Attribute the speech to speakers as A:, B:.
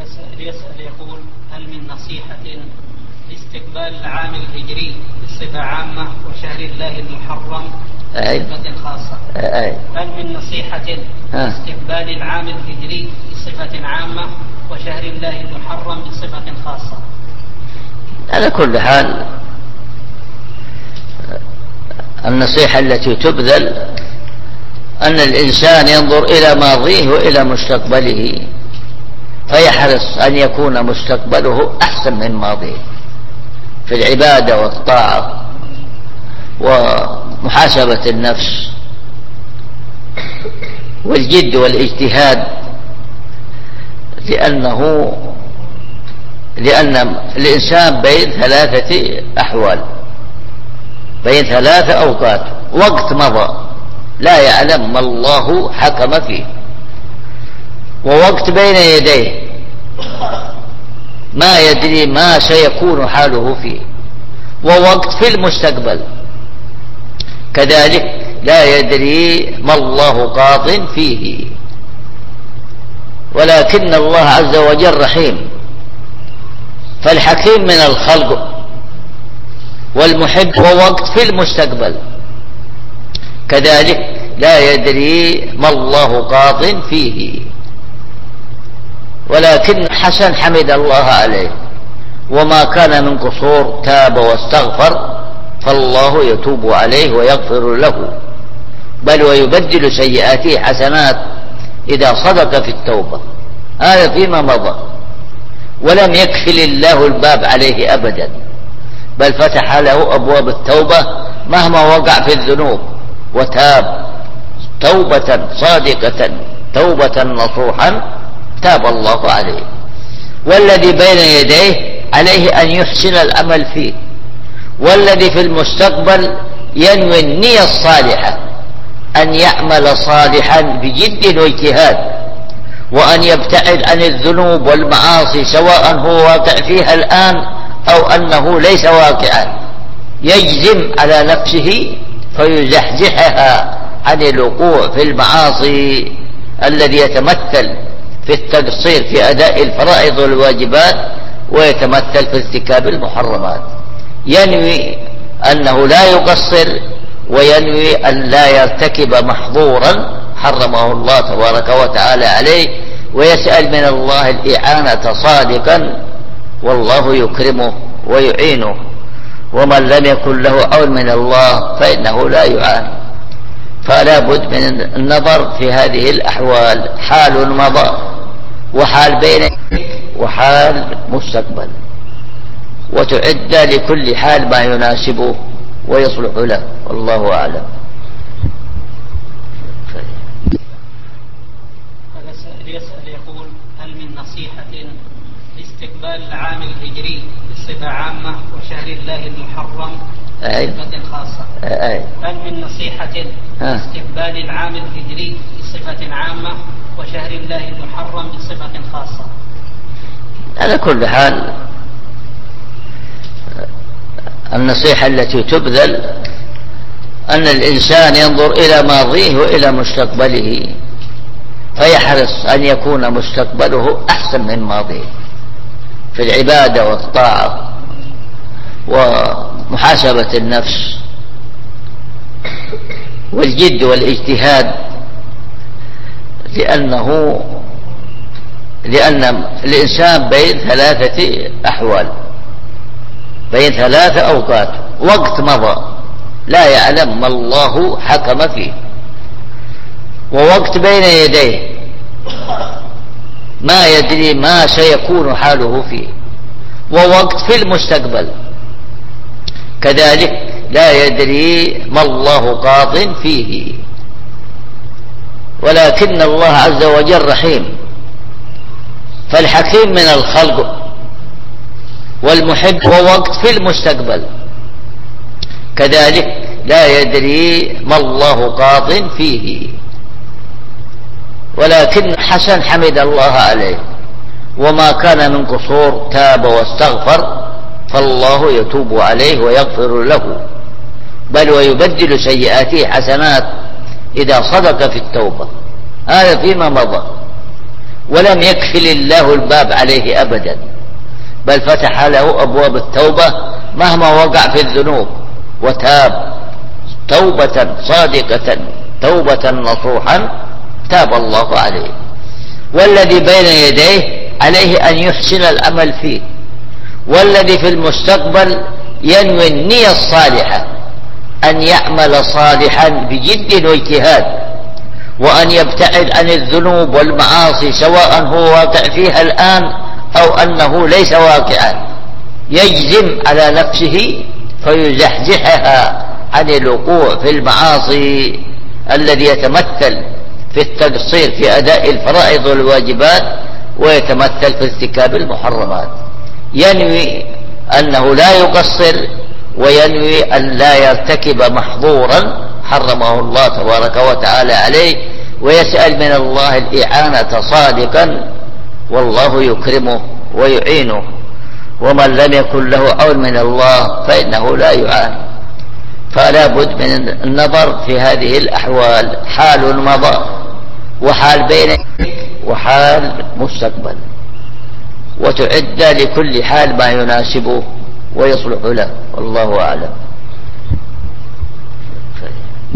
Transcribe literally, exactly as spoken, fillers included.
A: يسأل, يسأل يقول: هل من نصيحة لاستقبال العام الهجري بصفة عامة وشهر الله المحرم بصفة خاصة؟
B: أي.
A: هل من نصيحة لاستقبال العام الهجري بصفة عامة وشهر الله المحرم بصفة خاصة؟
B: على كل حال النصيحة التي تبذل أن الإنسان ينظر إلى ماضيه وإلى مستقبله، فيحرص أن يكون مستقبله أحسن من ماضيه في العبادة والطاعة ومحاسبة النفس والجد والاجتهاد، لأنه لأن الإنسان بين ثلاثة أحوال، بين ثلاثة أوقات: وقت مضى لا يعلم ما الله حكم فيه، ووقت بين يديه ما يدري ما سيكون حاله فيه، ووقت في المستقبل كذلك لا يدري ما الله قاض فيه. ولكن الله عز وجل رحيم، فالحكيم من الخلق والمحب، ووقت في المستقبل كذلك لا يدري ما الله قاض فيه. ولكن حسن حمد الله عليه، وما كان من قصور تاب واستغفر، فالله يتوب عليه ويغفر له، بل ويبدل سيئاته حسنات إذا صدق في التوبة. هذا فيما مضى، ولم يكفل الله الباب عليه أبدا، بل فتح له أبواب التوبة مهما وقع في الذنوب، وتاب توبة صادقة توبة نصوحا تاب الله عليه. والذي بين يديه عليه أن يحسن الأمل فيه، والذي في المستقبل ينوي النية الصالحة أن يعمل صالحا بجد واجتهاد، وأن يبتعد عن الذنوب والمعاصي سواء هو واقع فيها الآن أو أنه ليس واقعا، يجزم على نفسه فيزحزحها عن الوقوع في المعاصي الذي يتمثل في التقصير في أداء الفرائض والواجبات، ويتمثل في ارتكاب المحرمات. ينوي أنه لا يقصر، وينوي أن لا يرتكب محظورا حرمه الله تبارك وتعالى عليه، ويسأل من الله الإعانة صادقا، والله يكرمه ويعينه. ومن لم يكن له عون من الله فإنه لا يعان. فلا بد من النظر في هذه الأحوال: حال مضى، وحال بين، وحال مستقبل، وتعد لكل حال ما يناسبه ويصلح له، والله أعلم.
A: يسأل يقول: هل من نصيحة لاستقبال العام الهجري بصفة عامة وشهر الله المحرم بصفة خاصة؟
B: أي.
A: هل من نصيحة لاستقبال العام الهجري بصفة عامة وشهر الله المحرم بصفة خاصة؟
B: على كل حال النصيحة التي تبذل أن الإنسان ينظر إلى ماضيه وإلى مستقبله، فيحرص أن يكون مستقبله أحسن من ماضيه في العبادة والطاعة ومحاسبة النفس والجد والاجتهاد، لأنه لأن الإنسان بين ثلاثة أحوال، بين ثلاثة أوقات: وقت مضى لا يعلم ما الله حكم فيه، ووقت بين يديه ما يدري ما سيكون حاله فيه، ووقت في المستقبل كذلك لا يدري ما الله قاض فيه. ولكن الله عز وجل رحيم، فالحكيم من الخلق والمحب، ووقت في المستقبل كذلك لا يدري ما الله قاض فيه. ولكن حسن حمد الله عليه، وما كان من قصور تاب واستغفر، فالله يتوب عليه ويغفر له، بل ويبدل سيئاته حسنات إذا صدق في التوبة. هذا فيما مضى، ولم يكفل الله الباب عليه أبدا، بل فتح له أبواب التوبة مهما وقع في الذنوب وتاب توبة صادقة توبة نصوحا تاب الله عليه. والذي بين يديه عليه أن يحسن العمل فيه، والذي في المستقبل ينوي النية الصالحة أن يعمل صالحا بجد واجتهاد، وأن يبتعد عن الذنوب والمعاصي سواء هو واقع فيها الآن أو أنه ليس واقعا، يجزم على نفسه فيزحزحها عن الوقوع في المعاصي الذي يتمثل في التقصير في أداء الفرائض والواجبات ويتمثل في ارتكاب المحرمات. ينوي أنه لا يقصر، وينوي أن لا يرتكب محظورا حرمه الله تبارك وتعالى عليه، ويسأل من الله الإعانة صادقا، والله يكرمه ويعينه. ومن لم يكن له عون من الله فإنه لا يعان. فلا بد من النظر في هذه الأحوال، حال مضى وحال بين وحال مستقبل، وتعد لكل حال ما يناسبه ويصلح له، والله أعلم.